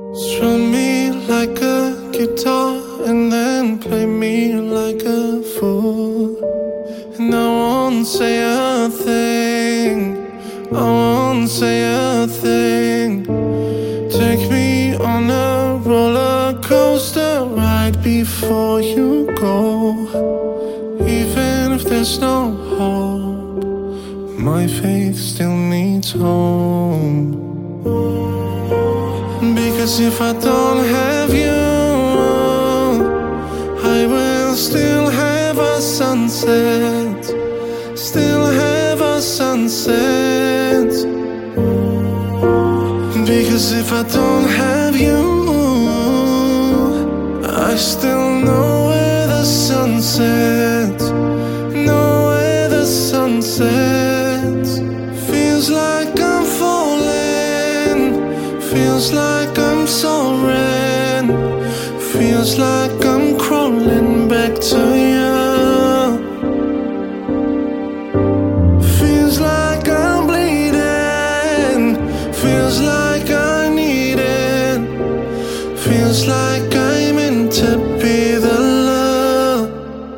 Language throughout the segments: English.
Strum me like a guitar and then play me like a fool. And I won't say a thing, I won't say a thing. Take me on a roller coaster ride before you go. Even if there's no hope, my faith still needs home. Because if I don't have you, I will still have a sunset, still have a sunset. Because if I don't have you, I still know where the sun sets, know where the sun sets. Feels like I'm falling, feels like I'm soaring, feels like I'm crawling back to you. Feels like I'm bleeding, feels like I need it, feels like I'm meant to be the love.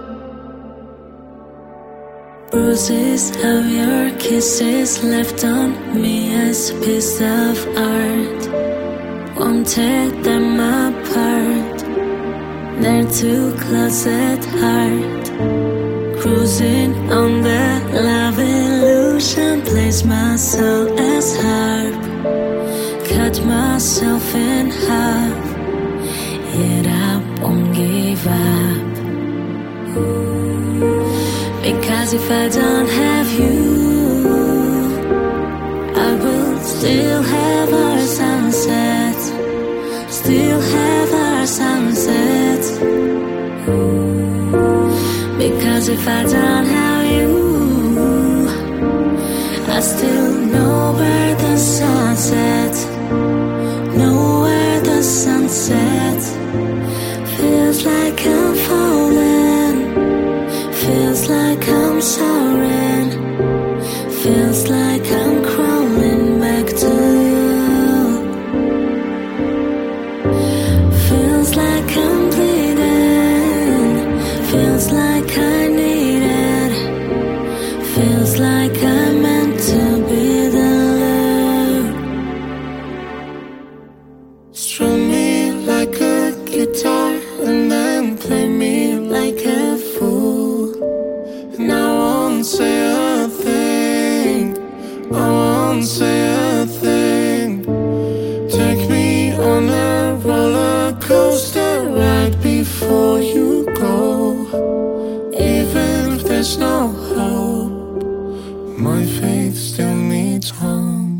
Bruises of your kisses left on me as a piece of art. Won't tear them apart, they're too close at heart. Cruising on the love illusion, place my soul as harp. Cut myself in half, yet I won't give up. Because if I don't have you, I will still have our sunsets, still have our sunsets. Because if I don't have you, I still know where the sun sets, know where the sun sets. Feels like I'm falling, feels like I'm soaring, feels like I'm crawling back to you. Feels like I'm bleeding, feels like I need it, feels like I'm meant to be the love. Strum me like a guitar and then play me like a fool. And I won't say a thing, I won't say a thing. Take me on a roller coaster ride before you go. Even if there's no hope, my faith still needs home.